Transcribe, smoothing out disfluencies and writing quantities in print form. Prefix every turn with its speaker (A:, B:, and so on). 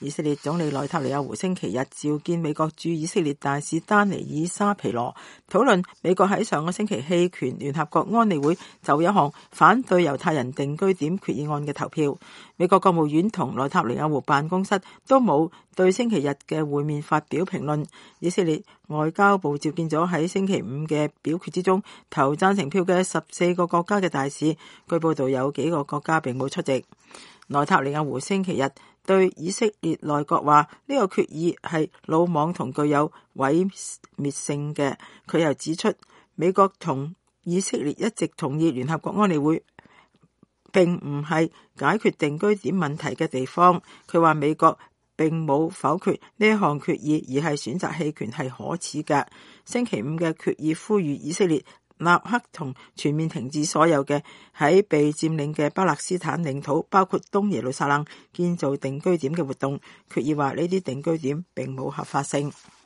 A: 以色列總理內塔尼亞胡星期日召見美國駐以色列大使丹尼爾沙皮羅，討論美國喺上個星期棄權聯合國安理會就一項反對猶太人定居點決議案嘅投票。美國國務院同內塔尼亞胡辦公室都冇對星期日嘅會面發表評論。以色列外交部召見咗喺星期五嘅表決之中投贊成票嘅14個國家嘅大使，據報道有幾個國家並冇出席。內塔尼亞胡星期日對以色列內閣話呢個決議係魯莽同具有毀滅性嘅。佢又指出，美國同以色列一直同意聯合國安理會並唔係解決定居點問題嘅地方。佢話美國並冇否決呢一項決議，而係選擇棄權係可恥嘅。星期五嘅決議呼籲以色列立刻同全面停止所有嘅喺被佔領嘅巴勒斯坦領土，包括東耶路撒冷建造定居點嘅活動。決議話呢啲定居點並冇合法性。